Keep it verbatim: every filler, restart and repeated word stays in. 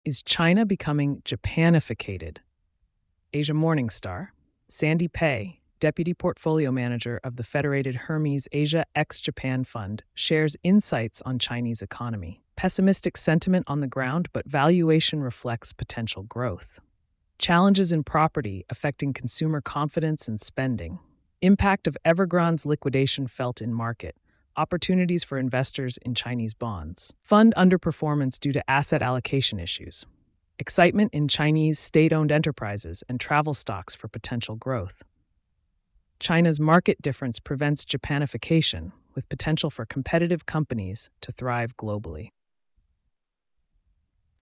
Is China becoming Japanificated? Asia Morningstar. Sandy Pei, Deputy Portfolio Manager of the Federated Hermes Asia ex-Japan Fund, shares insights on Chinese economy. Pessimistic sentiment on the ground, but valuation reflects potential growth. Challenges in property affecting consumer confidence and spending. Impact of Evergrande's liquidation felt in market. Opportunities for investors in Chinese bonds. Fund underperformance due to asset allocation issues. Excitement in Chinese state-owned enterprises and travel stocks for potential growth. China's market difference prevents Japanification, with potential for competitive companies to thrive globally.